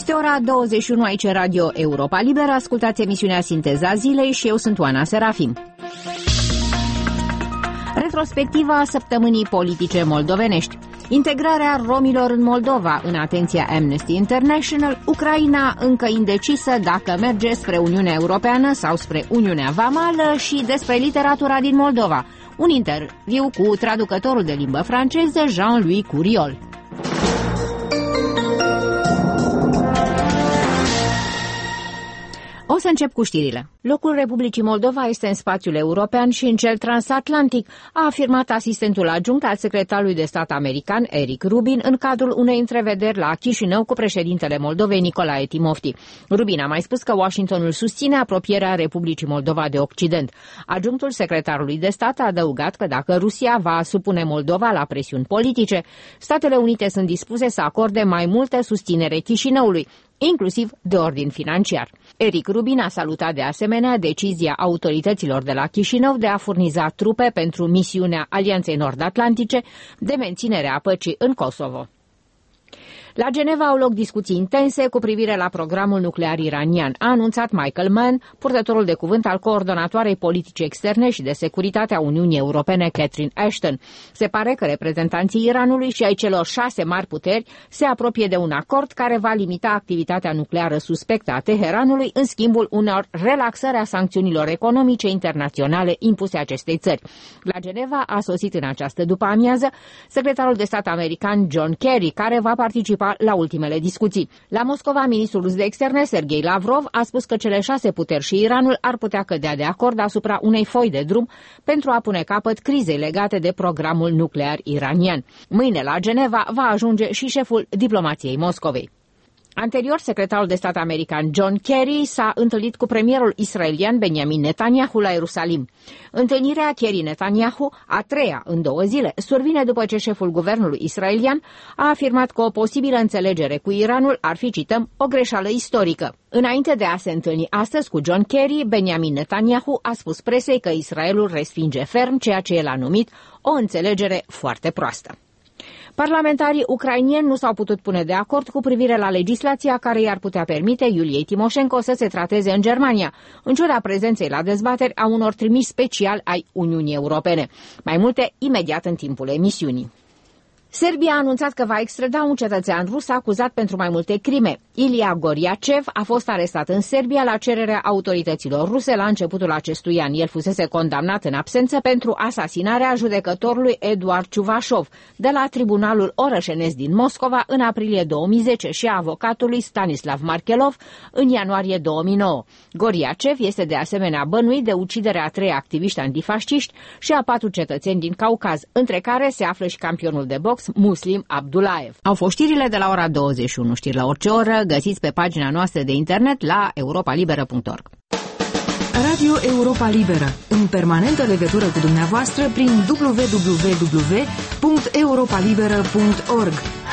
Este ora 21 aici Radio Europa Liberă. Ascultați emisiunea Sinteza Zilei și eu sunt Oana Serafim. Retrospectiva săptămânii politice moldovenești. Integrarea romilor în Moldova, în atenția Amnesty International, Ucraina încă indecisă dacă merge spre Uniunea Europeană sau spre Uniunea Vamală și despre literatura din Moldova. Un interviu cu traducătorul de limbă franceză Jean-Louis Curiol. O să încep cu știrile. Locul Republicii Moldova este în spațiul european și în cel transatlantic, a afirmat asistentul adjunct al secretarului de stat american Eric Rubin în cadrul unei întrevederi la Chișinău cu președintele Moldovei Nicolae Timofti. Rubin a mai spus că Washingtonul susține apropierea Republicii Moldova de Occident. Adjunctul secretarului de stat a adăugat că dacă Rusia va supune Moldova la presiuni politice, Statele Unite sunt dispuse să acorde mai multă susținere Chișinăului, inclusiv de ordin financiar. Eric Rubin a salutat de asemenea decizia autorităților de la Chișinău de a furniza trupe pentru misiunea Alianței Nord-Atlantice de menținere a păcii în Kosovo. La Geneva au loc discuții intense cu privire la programul nuclear iranian, a anunțat Michael Mann, purtătorul de cuvânt al coordonatoarei politice externe și de securitate a Uniunii Europene, Catherine Ashton. Se pare că reprezentanții Iranului și ai celor 6 mari puteri se apropie de un acord care va limita activitatea nucleară suspectă a Teheranului în schimbul unor relaxări a sancțiunilor economice internaționale impuse acestei țări. La Geneva a sosit în această după-amiază secretarul de stat american John Kerry, care va participa la ultimele discuții. La Moscova, ministrul rus de externe, Sergei Lavrov, a spus că cele 6 puteri și Iranul ar putea cădea de acord asupra unei foi de drum pentru a pune capăt crizei legate de programul nuclear iranian. Mâine la Geneva va ajunge și șeful diplomației Moscovei. Anterior, secretarul de stat american John Kerry s-a întâlnit cu premierul israelian Benjamin Netanyahu la Ierusalim. Întâlnirea Kerry-Netanyahu, a 3-a în 2 zile, survine după ce șeful guvernului israelian a afirmat că o posibilă înțelegere cu Iranul ar fi, cităm, o greșeală istorică. Înainte de a se întâlni astăzi cu John Kerry, Benjamin Netanyahu a spus presei că Israelul respinge ferm ceea ce el a numit o înțelegere foarte proastă. Parlamentarii ucrainieni nu s-au putut pune de acord cu privire la legislația care i-ar putea permite Iuliei Timoșenko să se trateze în Germania, în ciuda prezenței la dezbateri a unor trimiși speciali ai Uniunii Europene. Mai multe imediat în timpul emisiunii. Serbia a anunțat că va extrada un cetățean rus acuzat pentru mai multe crime. Ilia Goriacev a fost arestat în Serbia la cererea autorităților ruse la începutul acestui an. El fusese condamnat în absență pentru asasinarea judecătorului Eduard Ciuvașov de la Tribunalul Orășenesc din Moscova în aprilie 2010 și a avocatului Stanislav Markelov în ianuarie 2009. Goriacev este de asemenea bănuit de uciderea a 3 activiști antifasciști și a 4 cetățeni din Caucaz, între care se află și campionul de box Muslim Abdulaev. Au fost știrile de la ora 21. Știri la orice oră găsiți pe pagina noastră de internet la europalibera.org. Radio Europa Liberă, în permanentă legătură cu dumneavoastră prin www.europalibera.org.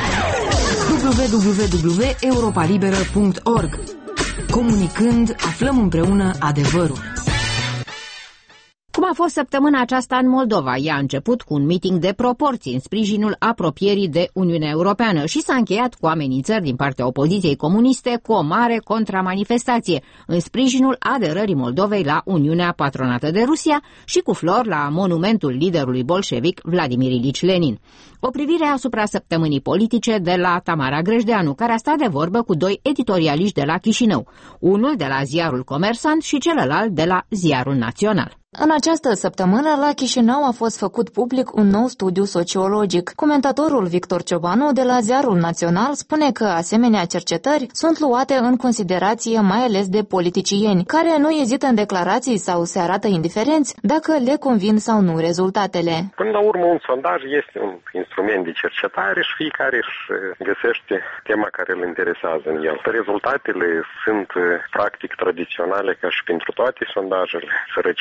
www.europalibera.org. Comunicând, aflăm împreună adevărul. Cum a fost săptămâna aceasta în Moldova? Ea a început cu un meeting de proporții în sprijinul apropierii de Uniunea Europeană și s-a încheiat cu amenințări din partea opoziției comuniste cu o mare contramanifestație în sprijinul aderării Moldovei la Uniunea patronată de Rusia și cu flori la monumentul liderului bolșevic Vladimir Ilici Lenin. O privire asupra săptămânii politice de la Tamara Grejdeanu, care a stat de vorbă cu 2 editorialiști de la Chișinău, unul de la ziarul Comersant și celălalt de la ziarul Național. În această săptămână, la Chișinău a fost făcut public un nou studiu sociologic. Comentatorul Victor Ciobanu de la Ziarul Național spune că asemenea cercetări sunt luate în considerație mai ales de politicieni, care nu ezită în declarații sau se arată indiferenți dacă le convin sau nu rezultatele. Până la urmă, un sondaj este un instrument de cercetare și fiecare își găsește tema care îl interesează în el. Rezultatele sunt practic tradiționale ca și pentru toate sondajele. Sărăcia,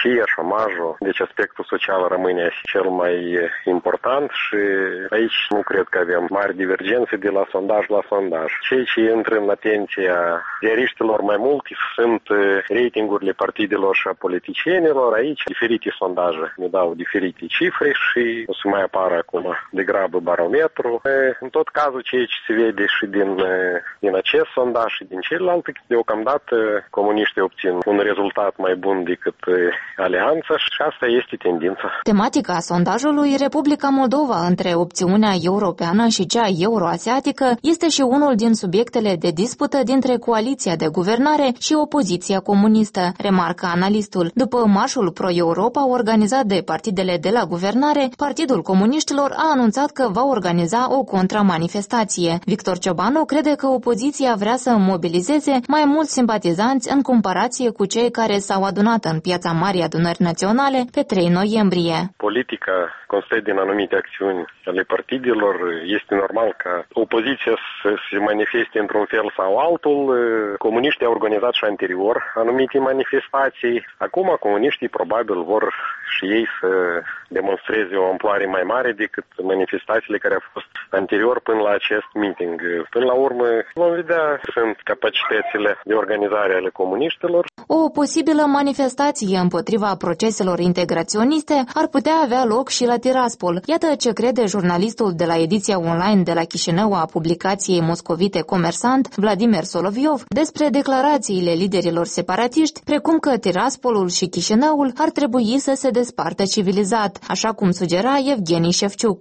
șomajul. Deci aspectul social rămâne cel mai important și aici nu cred că avem mari divergențe de la sondaj la sondaj. Cei ce intră în atenția ziariștilor mai mult sunt ratingurile partidelor și a politicienilor. Aici diferite sondaje ne dau diferite cifre și o să mai apară acum degrabă barometru. În tot cazul, ceea ce se vede și din acest sondaj și din celelalte, deocamdată comuniștii obțin un rezultat mai bun decât alianța și asta este tendința. Tematica sondajului Republica Moldova între opțiunea europeană și cea euroasiatică este și unul din subiectele de dispută dintre coaliția de guvernare și opoziția comunistă, remarcă analistul. După marșul pro-Europa organizat de partidele de la guvernare, Partidul Comuniștilor a anunțat că va organiza o contramanifestație. Victor Ciobanu crede că opoziția vrea să mobilizeze mai mulți simpatizanți în comparație cu cei care s-au adunat în Piața Marii Adunări Naționale pe 3 noiembrie. Politica constă din anumite acțiuni ale partidelor. Este normal ca opoziția să se manifeste într-un fel sau altul. Comuniștii au organizat și anterior anumite manifestații. Acum comuniștii probabil vor și ei să demonstreze o amploare mai mare decât manifestațiile care au fost anterior până la acest meeting. Până la urmă vom vedea sunt capacitățile de organizare ale comuniștilor. O posibilă manifestație împotriva proceselor integraționiste ar putea avea loc și la Tiraspol. Iată ce crede jurnalistul de la ediția online de la Chișinău a publicației moscovite Comersant, Vladimir Soloviov, despre declarațiile liderilor separatiști, precum că Tiraspolul și Chișinăul ar trebui să se despartă civilizat, așa cum sugera Evgeni Șefciuc.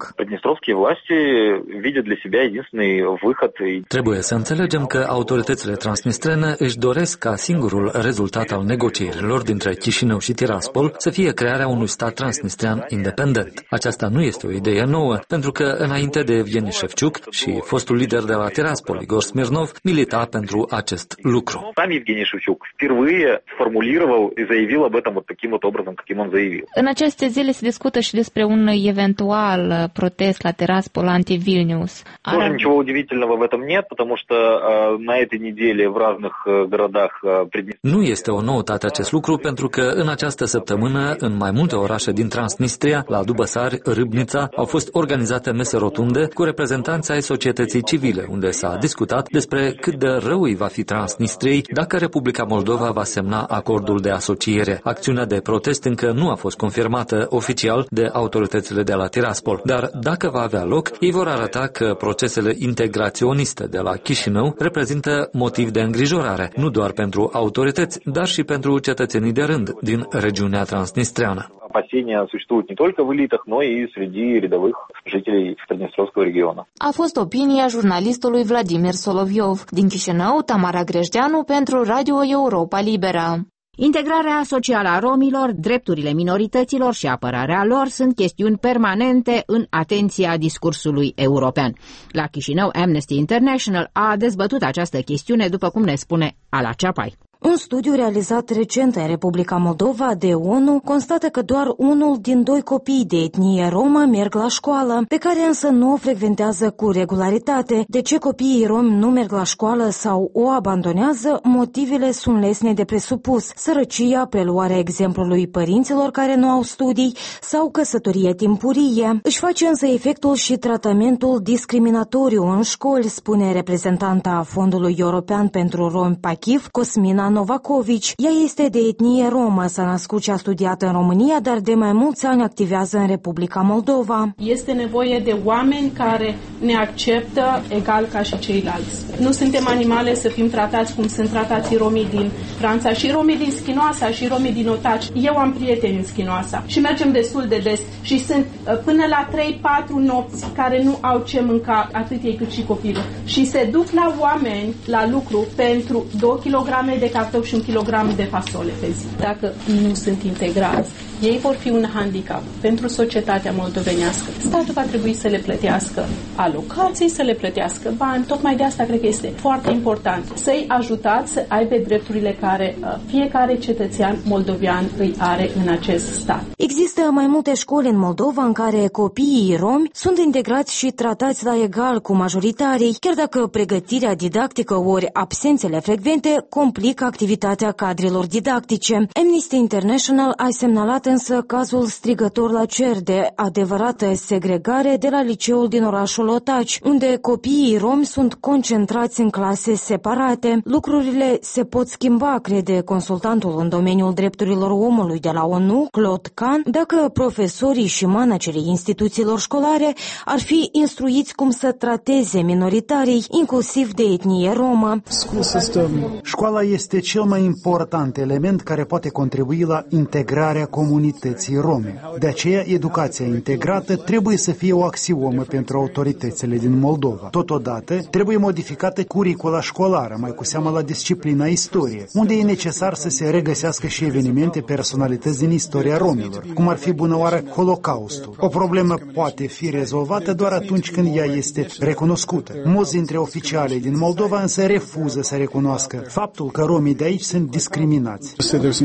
Trebuie să înțelegem că autoritățile transnistrene își doresc ca singurul rezultat al negocierilor dintre Chișinău și Tiraspol să fie crearea unui stat transnistrian independent. Aceasta nu este o idee nouă, pentru că înainte de Evgeni Șefciuc și fostul lider de la Tiraspol, Igor Smirnov, milita pentru acest lucru. În aceste zile se discută și despre un eventual protest la Tiraspol anti-Vilnius. Nu este o noutate acest lucru, pentru că în această săptămână, în mai multe orașe din Transnistria, la Dubăsari, Râbnița, au fost organizate mese rotunde cu reprezentanți ai societății civile, unde s-a discutat despre cât de rău îi va fi Transnistriei dacă Republica Moldova va semna acordul de asociere. Acțiunea de protest încă nu a fost confirmată oficial de autoritățile de la Tiraspol, dar dacă va avea loc, ei vor arăta că procesele integraționiste de la Chișinău reprezintă motiv de îngrijorare, nu doar pentru autorități, dar și pentru cetățenii de rând din regiunea transnistreană. A fost opinia jurnalistului Vladimir Soloviov. Din Chișinău, Tamara Grejdeanu pentru Radio Europa Liberă. Integrarea socială a romilor, drepturile minorităților și apărarea lor sunt chestiuni permanente în atenția discursului european. La Chișinău, Amnesty International a dezbătut această chestiune, după cum ne spune Ala Ceapai. Un studiu realizat recent în Republica Moldova de ONU constată că doar 1 din 2 copii de etnie romă merg la școală, pe care însă nu o frecventează cu regularitate. De ce copiii romi nu merg la școală sau o abandonează? Motivele sunt lesne de presupus: sărăcia, preluarea exemplului părinților care nu au studii sau căsătorie timpurie. Își face însă efectul și tratamentul discriminatoriu în școli, spune reprezentanta Fondului European pentru Romi PACIF, Cosmina Novakovici. Ea este de etnie romă, s-a născut și a studiat în România, dar de mai mulți ani activează în Republica Moldova. Este nevoie de oameni care ne acceptă egal ca și ceilalți. Nu suntem animale să fim tratați cum sunt tratați romii din Franța și romii din Schinoasa și romii din Otaci. Eu am prieteni în Schinoasa și mergem destul de des și sunt până la 3-4 nopți care nu au ce mânca, atât ei cât și copilul. Și se duc la oameni la lucru pentru 2 kg de cartofi și 1 kg de fasole pe zi. Dacă nu sunt integrați, ei vor fi un handicap pentru societatea moldovenească. Statul va trebui să le plătească alocații, să le plătească bani. Tocmai de asta cred că este foarte important să-i ajutați să aibă drepturile care fiecare cetățean moldovean îi are în acest stat. Există mai multe școli în Moldova în care copiii romi sunt integrați și tratați la egal cu majoritarii, chiar dacă pregătirea didactică ori absențele frecvente complică activitatea cadrelor didactice. Amnesty International a semnalat însă cazul strigător la cer de adevărată segregare de la liceul din orașul Otaci, unde copiii romi sunt concentrați în clase separate. Lucrurile se pot schimba, crede consultantul în domeniul drepturilor omului de la ONU, Claude Kahn, dacă profesorii și managerii instituțiilor școlare ar fi instruiți cum să trateze minoritarii, inclusiv de etnie romă. Școala este cel mai important element care poate contribui la integrarea comunității rome. De aceea, educația integrată trebuie să fie o axiomă pentru autoritățile din Moldova. Totodată, trebuie modificată curicula școlară, mai cu seamă la disciplina istorie, unde e necesar să se regăsească și evenimente, personalități din istoria romilor, cum ar fi bunăoară Holocaustul. O problemă poate fi rezolvată doar atunci când ea este recunoscută. Mulți dintre oficialii din Moldova însă refuză să recunoască faptul că romii de aici sunt discriminați.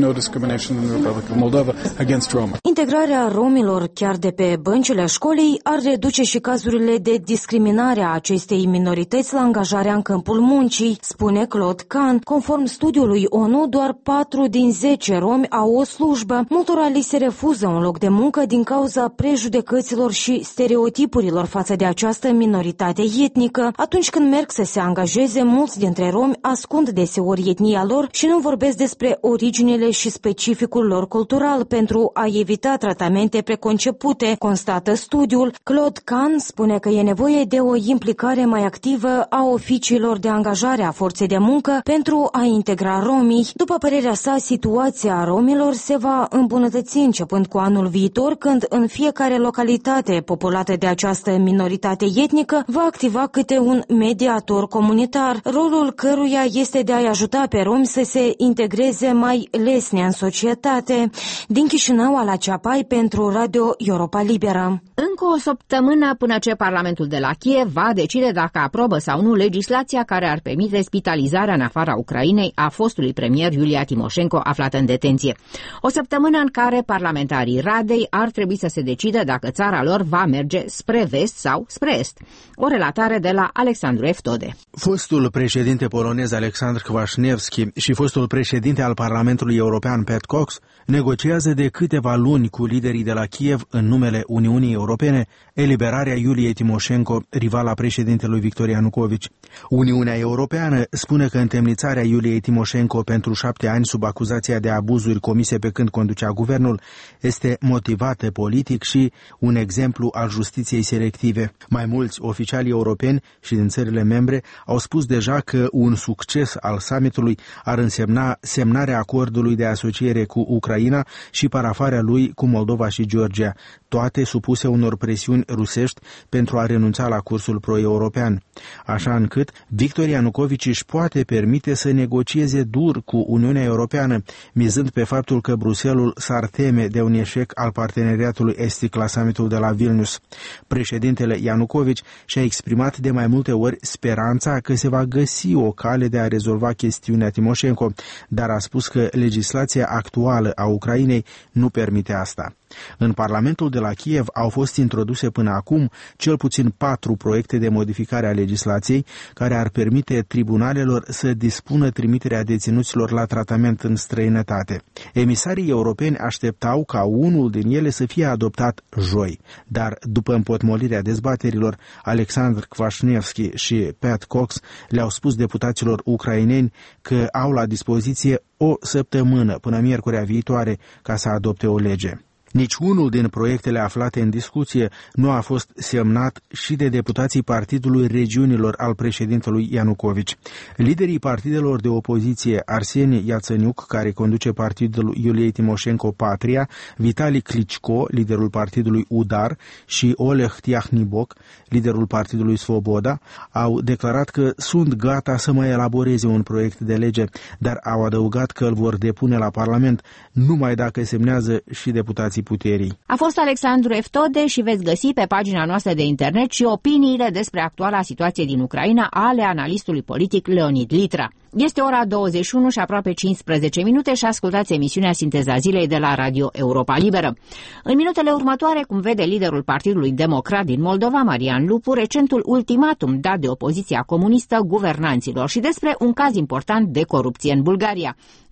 Integrarea romilor chiar de pe băncile școlii ar reduce și cazurile de discriminare a acestei minorități la angajarea în câmpul muncii, spune Claude Kahn. Conform studiului ONU, doar 4 din 10 romi au o slujbă. Multora li se refuză un loc de muncă din cauza prejudecăților și stereotipurilor față de această minoritate etnică. Atunci când merg să se angajeze, mulți dintre romi ascund deseori etnia lor și nu vorbesc despre originile și specificul lor cultural pentru a evita tratamente preconcepute, constată studiul. Claude Kahn spune că e nevoie de o implicare mai activă a oficiilor de angajare a forței de muncă pentru a integra romii. După părerea sa, situația romilor se va îmbunătăți începând cu anul viitor, când în fiecare localitate populată de această minoritate etnică va activa câte un mediator comunitar, rolul căruia este de a-i ajuta pe romi să se integreze mai lesne în societate. Din Chișinău, Ala Ceapai pentru Radio Europa Liberă. Încă o săptămână până ce Parlamentul de la Kiev va decide dacă aprobă sau nu legislația care ar permite spitalizarea în afara Ucrainei a fostului premier Iulia Timoșenko, aflată în detenție. O săptămână în care parlamentarii Radei ar trebui să se decidă dacă țara lor va merge spre vest sau spre est. O relatare de la Alexandru Eftode. Fostul președinte polonez Alexandr Kwaśniewski și fostul președinte al Parlamentului European Pat Cox negociază de câteva luni cu liderii de la Kiev în numele Uniunii Europene eliberarea Iuliei Timoșenko, rivala președintelui Victor Ianucovici. Uniunea Europeană spune că întemnițarea Iuliei Timoșenko pentru 7 ani sub acuzația de abuzuri comise pe când conducea guvernul este motivată politic și un exemplu al justiției selective. Mai mulți oficiali europeni și din țările membre au spus deja că un succes al summitului ar însemna semnarea acordului de asociere cu Ucraina și parafarea lui cu Moldova și Georgia, toate supuse unor presiuni rusești pentru a renunța la cursul pro-european, așa încât Victor Ianucovici își poate permite să negocieze dur cu Uniunea Europeană, mizând pe faptul că Bruxelles s-ar teme de un eșec al parteneriatului estic la summitul de la Vilnius. Președintele Ianucovici și-a exprimat de mai multe ori speranța că se va găsi o cale de a rezolva chestiunea Timoșenko, dar a spus că legislația actuală a Ucrainei nu permite asta. În Parlamentul de la Kiev au fost introduse până acum cel puțin 4 proiecte de modificare a legislației care ar permite tribunalelor să dispună trimiterea deținuților la tratament în străinătate. Emisarii europeni așteptau ca unul din ele să fie adoptat joi, dar după împotmolirea dezbaterilor, Alexandr Kwaśniewski și Pat Cox le-au spus deputaților ucraineni că au la dispoziție o săptămână până miercurea viitoare ca să adopte o lege. Nici unul din proiectele aflate în discuție nu a fost semnat și de deputații Partidului Regiunilor al președintelui Ianucovici. Liderii partidelor de opoziție Arseni Iațăniuc, care conduce partidul Iuliei Timoșenko Patria, Vitali Klitschko, liderul partidului Udar, și Oleg Tiahniboc, liderul partidului Svoboda, au declarat că sunt gata să mai elaboreze un proiect de lege, dar au adăugat că îl vor depune la Parlament numai dacă semnează și deputații puterii. A fost Alexandru Eftode și veți găsi pe pagina noastră de internet și opiniile despre actuala situație din Ucraina ale analistului politic Leonid Litra. Este ora 21 și aproape 15 minute și ascultați emisiunea Sinteza Zilei de la Radio Europa Liberă. În minutele următoare, cum vede liderul Partidului Democrat din Moldova, Marian Lupu, recentul ultimatum dat de opoziția comunistă guvernanților și despre un caz important de corupție în Bulgaria.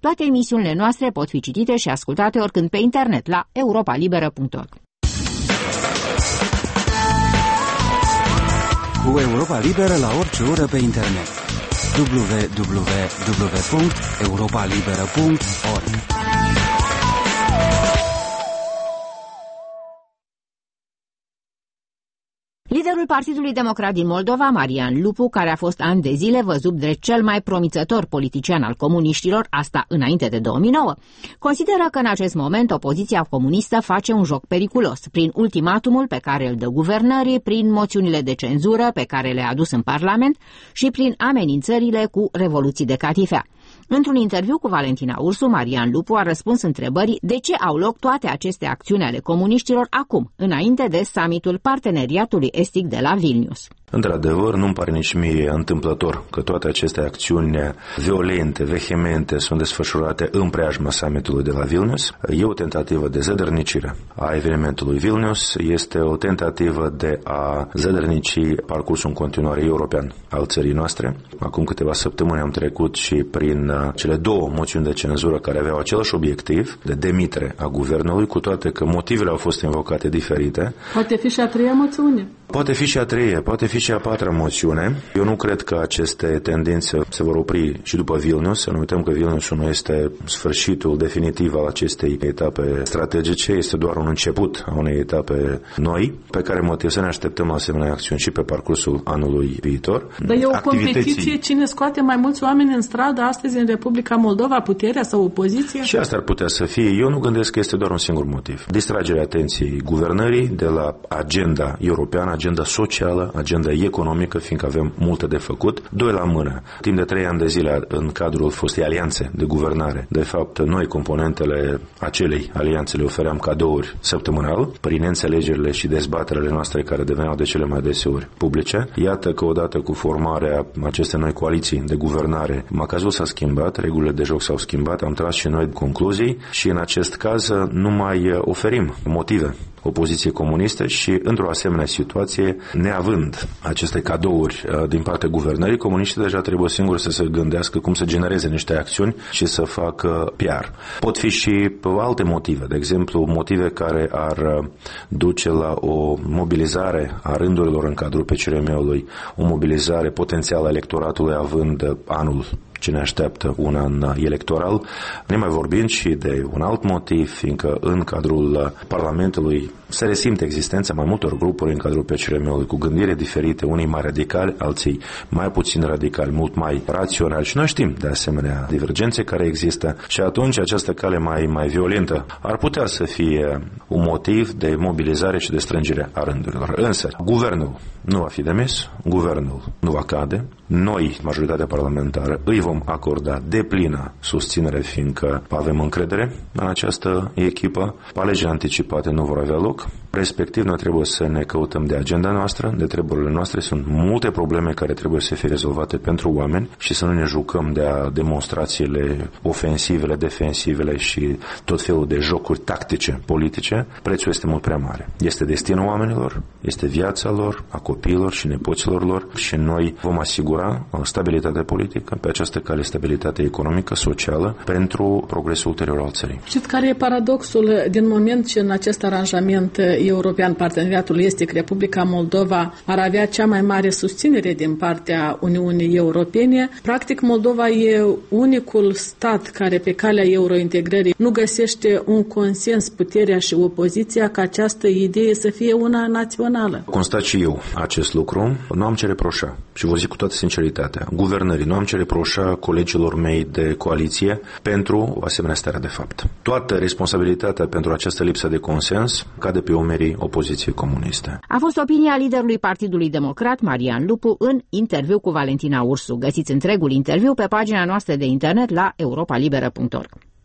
Toate emisiunile noastre pot fi citite și ascultate oricând pe internet la europalibera.org. Cu Europa Liberă la orice oră pe internet. www.europalibera.org. Liderul Partidului Democrat din Moldova, Marian Lupu, care a fost ani de zile văzut drept cel mai promițător politician al comuniștilor, asta înainte de 2009, consideră că în acest moment opoziția comunistă face un joc periculos, prin ultimatumul pe care îl dă guvernării, prin moțiunile de cenzură pe care le-a adus în Parlament și prin amenințările cu revoluții de catifea. Într-un interviu cu Valentina Ursu, Marian Lupu a răspuns întrebării de ce au loc toate aceste acțiuni ale comuniștilor acum, înainte de summitul Parteneriatului Estic de la Vilnius. Într-adevăr, nu-mi pare nici mie întâmplător că toate aceste acțiuni violente, vehemente sunt desfășurate în preajma summitului de la Vilnius. E o tentativă de zădărnicire a evenimentului Vilnius, este o tentativă de a zădărnici parcursul în continuare european al țării noastre. Acum câteva săptămâni am trecut și prin cele două moțiuni de cenzură care aveau același obiectiv de demitere a guvernului, cu toate că motivele au fost invocate diferite. Poate fi și a treia moțiune. Poate fi și a treia, poate fi și a patra moțiune. Eu nu cred că aceste tendințe se vor opri și după Vilnius. Să nu uităm că Vilnius nu este sfârșitul definitiv al acestei etape strategice, este doar un început a unei etape noi, pe care motiv să ne așteptăm la asemenea acțiuni și pe parcursul anului viitor. Dar e o competiție, cine scoate mai mulți oameni în stradă astăzi în Republica Moldova, puterea sau opoziția? Și asta ar putea să fie. Eu nu gândesc că este doar un singur motiv. Distragerea atenției guvernării de la agenda europeană, agenda socială, agenda economică, fiindcă avem multe de făcut. Doi la mână. Timp de 3 ani de zile în cadrul fostei alianțe de guvernare. De fapt, noi, componentele acelei alianțe, le ofeream cadouri săptămânal prin înțelegerile și dezbaterile noastre care deveneau de cele mai deseori publice. Iată că odată cu formarea acestei noi coaliții de guvernare, macazul s-a schimbat, regulile de joc s-au schimbat, am tras și noi concluzii și în acest caz nu mai oferim motive opoziției comuniste și într-o asemenea situație, neavând aceste cadouri din partea guvernării, comuniștii deja trebuie singuri să se gândească cum să genereze niște acțiuni și să facă PR. Pot fi și alte motive, de exemplu, motive care ar duce la o mobilizare a rândurilor în cadrul PCRM-ului, o mobilizare potențială a electoratului având anul ce ne așteaptă un an electoral, ne mai vorbind și de un alt motiv, fiindcă în cadrul Parlamentului se resimte existența mai multor grupuri în cadrul PCRM-ului cu gândire diferite, unii mai radicali, alții mai puțin radicali, mult mai raționali și noi știm de asemenea divergențe care există și atunci această cale mai violentă ar putea să fie un motiv de mobilizare și de strângere a rândurilor. Însă, guvernul nu va fi demis, guvernul nu va cade, noi, majoritatea parlamentară, îi vom acorda deplină susținere, fiindcă avem încredere în această echipă. Alegeri anticipate nu vor avea loc. Respectiv, noi trebuie să ne căutăm de agenda noastră, de treburile noastre. Sunt multe probleme care trebuie să fie rezolvate pentru oameni și să nu ne jucăm de demonstrațiile ofensivele, defensivele și tot felul de jocuri tactice, politice. Prețul este mult prea mare. Este destinul oamenilor, este viața lor, a copiilor și nepoților lor și noi vom asigura stabilitate politică, pe această cale stabilitate economică, socială, pentru progresul ulterior al țării. Știți care e paradoxul din moment ce în acest aranjament european, Parteneriatul Estic, Republica Moldova ar avea cea mai mare susținere din partea Uniunii Europene? Practic, Moldova e unicul stat care pe calea eurointegrării nu găsește un consens, puterea și opoziția, ca această idee să fie una națională. Constat și eu acest lucru. Nu am ce reproșa și vă zic cu toată sinceritatea. Guvernării, nu am ce reproșa colegilor mei de coaliție pentru o asemenea stare de fapt. Toată responsabilitatea pentru această lipsă de consens cade pe umerii opoziției comuniste. A fost opinia liderului Partidului Democrat, Marian Lupu, în interviu cu Valentina Ursu. Găsiți întregul interviu pe pagina noastră de internet la europalibera.org.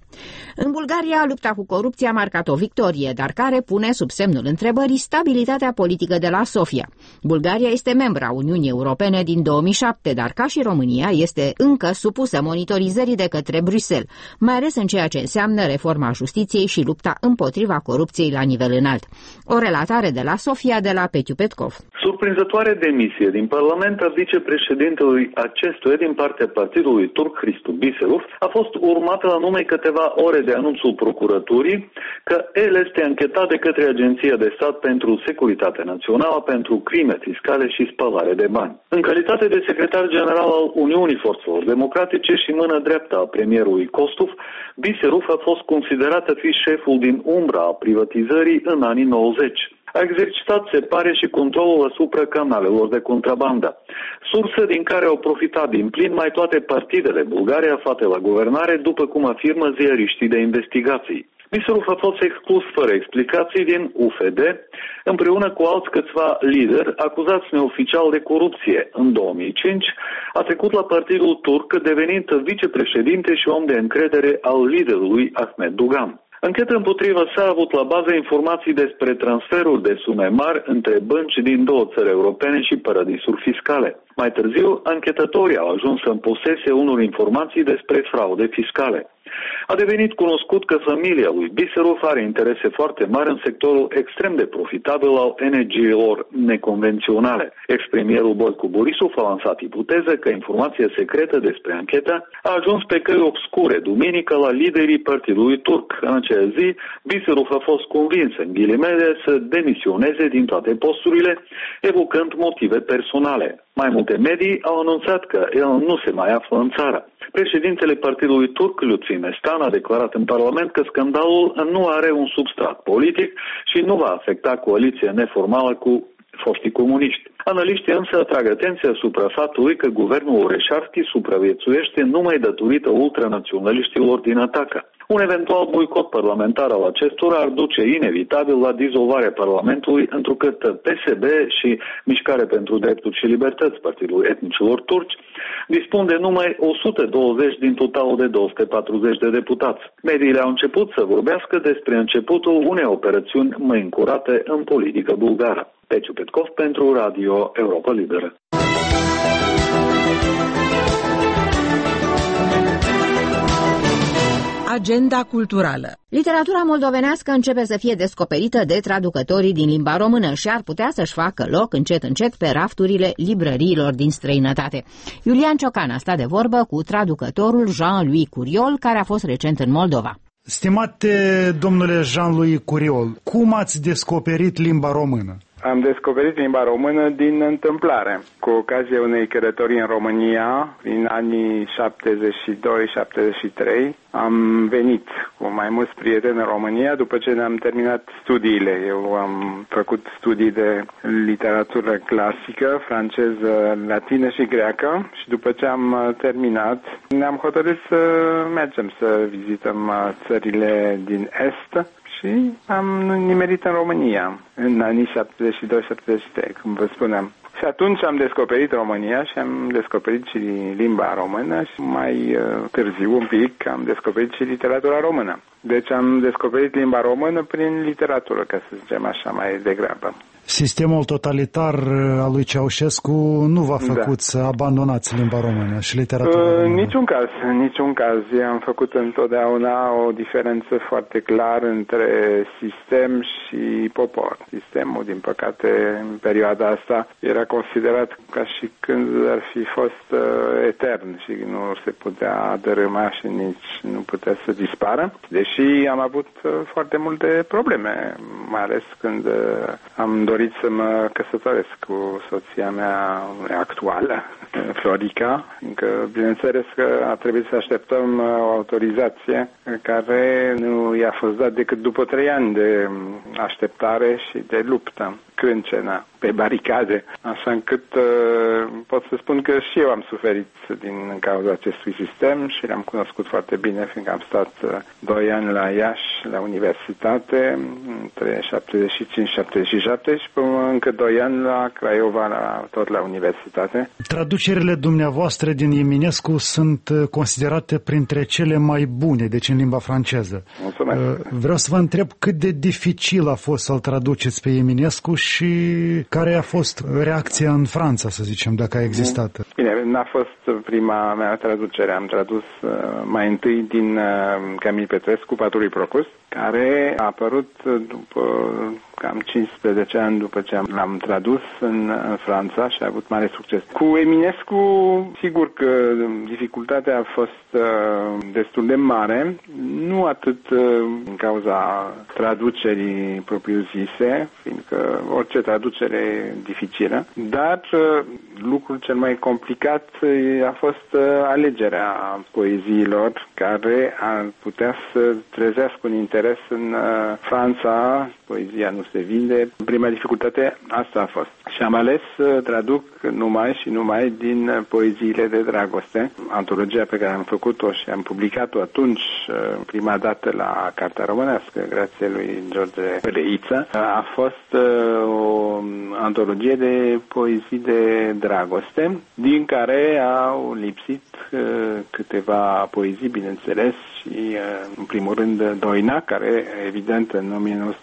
În Bulgaria, lupta cu corupția a marcat o victorie, dar care pune sub semnul întrebării stabilitatea politică de la Sofia. Bulgaria este membra Uniunii Europene din 2007, dar ca și România este încă supusă monitorizării de către Bruxelles, mai ales în ceea ce înseamnă reforma justiției și lupta împotriva corupției la nivel înalt. O relatare de la Sofia de la Petiu Petkov. Surprinzătoare demisie din Parlament a vicepreședintelui acestuia din partea partidului turc Hristo Biserov a fost urmată la numai câteva ore de anunțul procuraturii că el este anchetat de către Agenția de Stat pentru Securitate Națională pentru crime fiscale și spălare de bani. În calitate de secretar general al Uniunii Forțelor Democratice și mână dreaptă a premierului Kostov, Biserov a fost considerat a fi șeful din umbra a privatizării în anii 90. A exercitat, se pare, și controlul asupra canalelor de contrabandă, sursă din care au profitat din plin mai toate partidele bulgare aflate la guvernare, după cum afirmă ziariștii de investigații. Biserov a fost exclus fără explicații din UFD, împreună cu alți câțiva lideri acuzați neoficial de corupție. În 2005 a trecut la partidul turc, devenind vicepreședinte și om de încredere al liderului Ahmet Dugan. Ancheta împotriva sa a avut la bază informații despre transferuri de sume mari între bănci din două țări europene și paradisuri fiscale. Mai târziu, anchetatorii au ajuns în posesie unor informații despre fraude fiscale. A devenit cunoscut că familia lui Biserov are interese foarte mari în sectorul extrem de profitabil al energiilor neconvenționale. Ex-premierul Boico Borisov a lansat ipoteza că informația secretă despre anchetă a ajuns pe căi obscure duminică la liderii partidului turc. În acea zi, Biserov a fost convins, în ghilimele, să demisioneze din toate posturile, evocând motive personale. Mai multe medii au anunțat că el nu se mai află în țară. Președintele partidului turc, Lutfi Mestan, a declarat în Parlament că scandalul nu are un substrat politic și nu va afecta coaliția neformală cu foștii comuniști. Analiștii însă atrag atenția asupra faptului că guvernul Oreșarski supraviețuiește numai datorită ultranaționaliștilor din Ataca. Un eventual boicot parlamentar al acestora ar duce inevitabil la dizolvarea Parlamentului, întrucât PSB și Mișcare pentru Drepturi și Libertăți, Partidul Etnicilor Turci, dispun de numai 120 din totalul de 240 de deputați. Mediile au început să vorbească despre începutul unei operațiuni mai încurate în politică bulgară. Petiu Petkov pentru Radio Europa Liberă. Agenda culturală. Literatura moldovenească începe să fie descoperită de traducătorii din limba română și ar putea să-și facă loc încet încet pe rafturile librăriilor din străinătate. Iulian Ciocan a stat de vorbă cu traducătorul Jean-Louis Curiol, care a fost recent în Moldova. Stimate domnule Jean-Louis Curiol, cum ați descoperit limba română? Am descoperit limba română din întâmplare, cu ocazia unei călătorii în România, prin anii 72-73. Am venit cu mai mulți prieteni în România după ce ne-am terminat studiile. Eu am făcut studii de literatură clasică, franceză, latină și greacă și după ce am terminat ne-am hotărât să mergem să vizităm țările din Est. Și am nimerit în România, în anii 72-73, cum vă spuneam. Și atunci am descoperit România și am descoperit și limba română și mai târziu un pic am descoperit și literatura română. Deci am descoperit limba română prin literatură, ca să zicem așa, mai degrabă. Sistemul totalitar al lui Ceaușescu nu v-a făcut să abandonați limba română și literatura română? În niciun caz. Am făcut întotdeauna o diferență foarte clară între sistem și popor. Sistemul, din păcate, în perioada asta era considerat ca și când ar fi fost etern și nu se putea dărâma și nici nu putea să dispară. Deși am avut foarte multe probleme, mai ales când am dorit să mă căsătoresc cu soția mea actuală, Florica, încă bineînțeles că a trebuit să așteptăm o autorizație care nu i-a fost dat decât după 3 ani de așteptare și de luptă crâncenă pe baricade, așa încât pot să spun că și eu am suferit din cauza acestui sistem și l-am cunoscut foarte bine, fiindcă am stat 2 ani la Iași, la universitate, între 75-77 și încă 2 ani la Craiova, tot la universitate. traducerile dumneavoastră din Eminescu sunt considerate printre cele mai bune, deci în limba franceză. Mulțumesc. Vreau să vă întreb cât de dificil a fost să-l traduceți pe Eminescu și care a fost reacția în Franța, să zicem, dacă a existat. Bine, n-a fost prima mea traducere. Am tradus mai întâi din Camil Petrescu, Patul lui Procus, care a apărut după cam 15 ani după ce l-am tradus în Franța și a avut mare succes. Cu Eminescu, sigur că dificultatea a fost destul de mare, nu atât din cauza traducerii propriu-zise, fiindcă orice traducere e dificilă, dar lucrul cel mai complicat a fost alegerea poeziilor care ar putea să trezească un interes în Franța. Poezia nu se vinde. Prima dificultate asta a fost. Și am ales să traduc numai din poeziile de dragoste. Antologia pe care am făcut-o și am publicat-o atunci, prima dată la Cartea Românească, grație lui George Leiță, a fost o antologie de poezii de dragoste, din care au lipsit câteva poezii, bineînțeles, și în primul rând Doina, care evident în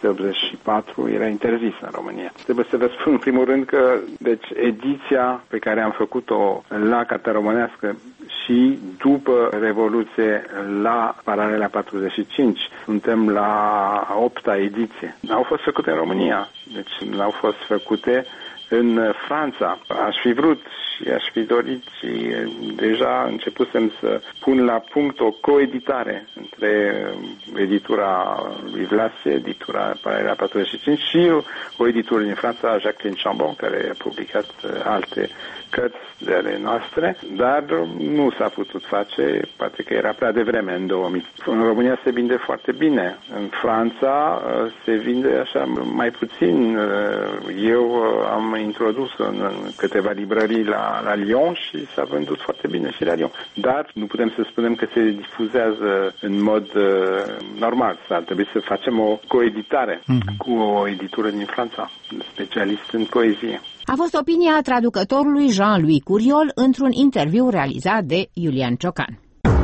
1984 era interzisă în România. Trebuie să vă spun în primul rând că deci ediția pe care am făcut-o la Cartea Românească și după Revoluție la Paralela 45, suntem la 8-a ediție. Au fost făcute în România, deci n-au fost făcute în Franța. Aș fi vrut și aș fi dorit și deja începusem să pun la punct o coeditare între editura lui Vlase, editura Paralela 45 și o editură din Franța, Jacqueline Chambon, care a publicat alte cărți de ale noastre, dar nu s-a putut face, poate că era prea devreme în 2000. În România se vinde foarte bine, în Franța se vinde așa mai puțin. Eu am introdus în câteva librării la Lyon și s-a vândut foarte bine și la Lyon. Dar nu putem să spunem că se difuzează în mod normal. Ar trebui să facem o coeditare cu o editură din Franța, specialist în poezie. A fost opinia traducătorului Jean-Louis Curiol într-un interviu realizat de Iulian Ciocan.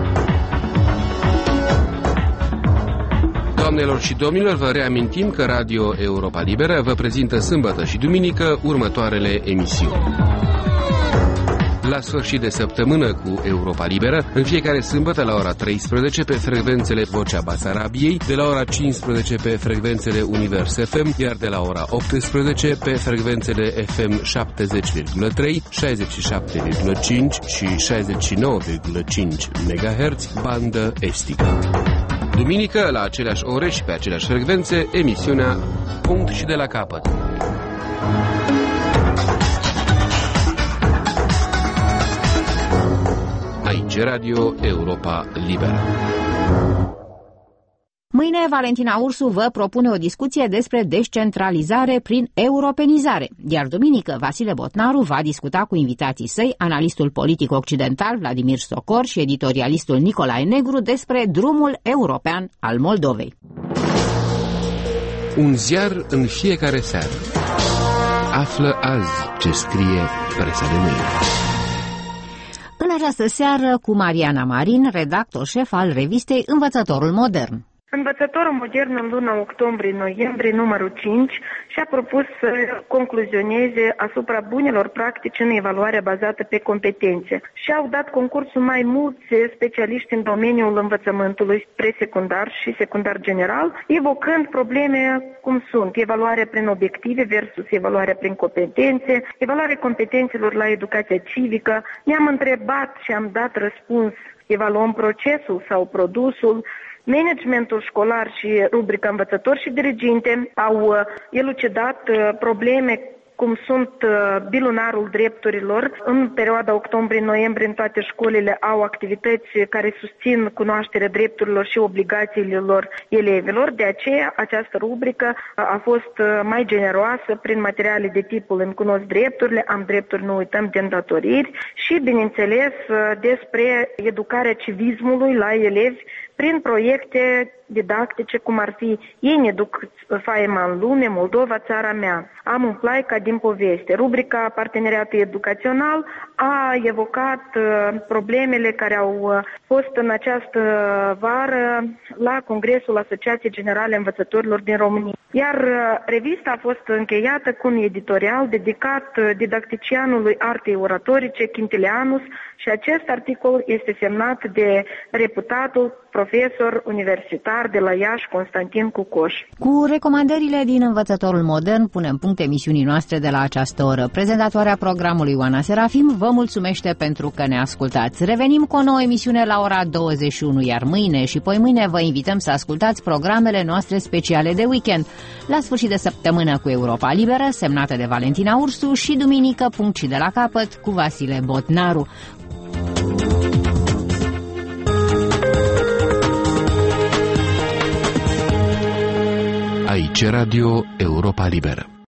Doamnelor și domnilor, vă reamintim că Radio Europa Liberă vă prezintă sâmbătă și duminică următoarele emisiuni. La sfârșit de săptămână cu Europa Liberă, în fiecare sâmbătă la ora 13 pe frecvențele Vocea Basarabiei, de la ora 15 pe frecvențele Univers FM, iar de la ora 18 pe frecvențele FM 70,3, 67,5 și 69,5 MHz, bandă estică. Duminică, la aceleași ore și pe aceleași frecvențe, emisiunea Punct și de la capăt. Aici Radio Europa Liberă. Mâine, Valentina Ursu vă propune o discuție despre descentralizare prin europenizare, iar duminică Vasile Botnaru va discuta cu invitații săi, analistul politic occidental Vladimir Socor și editorialistul Nicolae Negru, despre drumul european al Moldovei. Un ziar în fiecare seară. Află azi ce scrie presa de mâine. În această seară cu Mariana Marin, redactor șef al revistei Învățătorul Modern. Învățătorul Modern în luna octombrie-noiembrie, numărul 5, și-a propus să concluzioneze asupra bunelor practici în evaluarea bazată pe competențe. Și-au dat concursul mai mulți specialiști în domeniul învățământului presecundar și secundar general, evocând probleme cum sunt evaluarea prin obiective versus evaluarea prin competențe, evaluarea competențelor la educația civică. Ne-am întrebat și am dat răspuns: evaluăm procesul sau produsul? Managementul școlar și rubrica învățători și diriginte au elucidat probleme cum sunt bilunarul drepturilor. În perioada octombrie-noiembrie în toate școlile au activități care susțin cunoașterea drepturilor și obligațiilor elevilor. De aceea această rubrică a fost mai generoasă prin materiale de tipul Îmi cunosc drepturile, am drepturi, nu uităm de îndatoriri și, bineînțeles, despre educarea civismului la elevi prin proiecte didactice, cum ar fi Ei ne duc faima în lume, Moldova, țara mea. Am un plaica din poveste. Rubrica Parteneriatul Educațional a evocat problemele care au fost în această vară la Congresul Asociației Generale Învățătorilor din România. Iar revista a fost încheiată cu un editorial dedicat didacticianului artei oratorice Quintilianus și acest articol este semnat de reputatul profesor universitar de la Iași, Constantin Cucoș. Cu recomandările din Învățătorul Modern punem punct emisiunii noastre de la această oră. Prezentatoarea programului Oana Serafim vă mulțumește pentru că ne ascultați. Revenim cu o nouă emisiune la ora 21, iar mâine și poimâine vă invităm să ascultați programele noastre speciale de weekend. La sfârșit de săptămână cu Europa Liberă, semnată de Valentina Ursu, și duminică punct și de la capăt cu Vasile Botnaru. Aici Radio Europa Liberă.